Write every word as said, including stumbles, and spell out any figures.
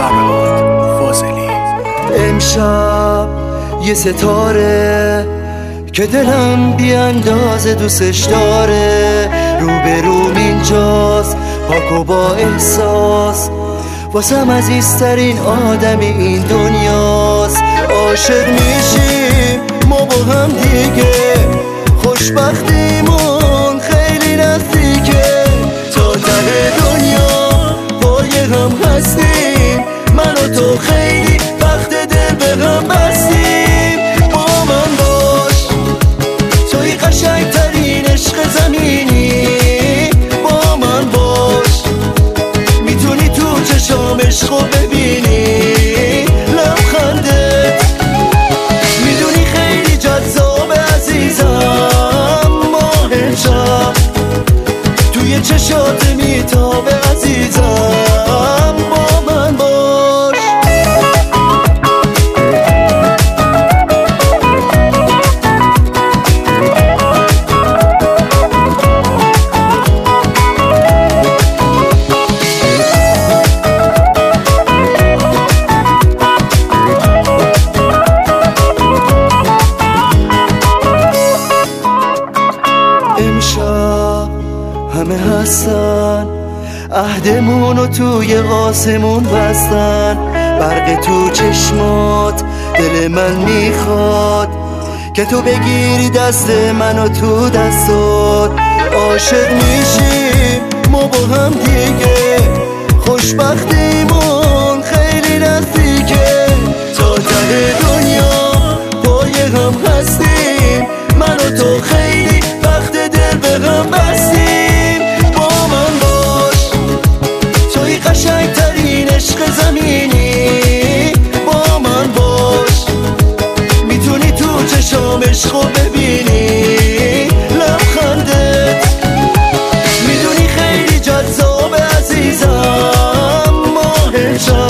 فرهاد فاضلی. امشب یه ستاره که دلم بی اندازه دوستش داره، روبروم اینجاست پاک و با احساس، واسم عزیزترین آدمی این دنیاست. عاشق میشیم ما با هم دیگه، خوشبختیمون خیلی نزدیکه، تا ته دنیا پای هم هستیم، من و تو خیلی وقت دل به هم بستیم. با من باش توی قشنگترین عشق زمینی، با من باش میتونی تو چشام عشقو ببینی، لبخندت میدونی خیلی جذاب عزیزم، ماه شب توی چشات میتابه عزیزم، با من باش. امشب همه هستن عهدمونو توی آسمون بستن، برق تو چشمات دل من میخواد که تو بگیری دست منو تو دستات. عاشق میشیم ما با هم دیگه، خوشبختیمون خیلی نزدیکه، تا ته دنیا پای هم هستیم، من و تو خیلی وقت دل به هم بستیم. با من باش توی قشنگترین عشق زمینی، با من باش میتونی تو چشام عشقو ببینی، لبخندت میدونی خیلی جذاب عزیزم، ماه شب